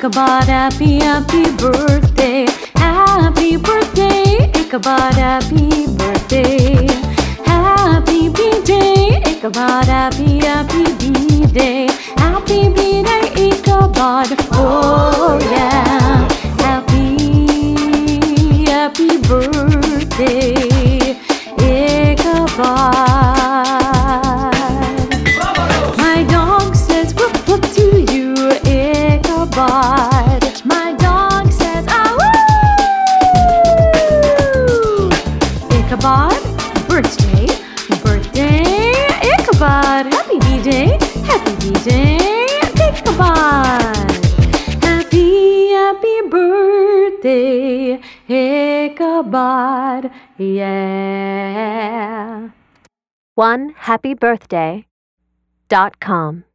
Ichabod, happy, happy birthday. Happy birthday, Ichabod, happy birthday. Happy B-Day, Ichabod, happy, happy B-Day. Happy B-Day, Ichabod, oh yeah. Happy, happy birthday, Ichabod. My dog says woof woof to you, Ichabod. My dog says ah woo. Ichabod, birthday, birthday, Ichabod. Happy B-Day, happy B-Day, Ichabod. Happy, happy birthday, Ichabod, yeah. OneHappyBirthday.com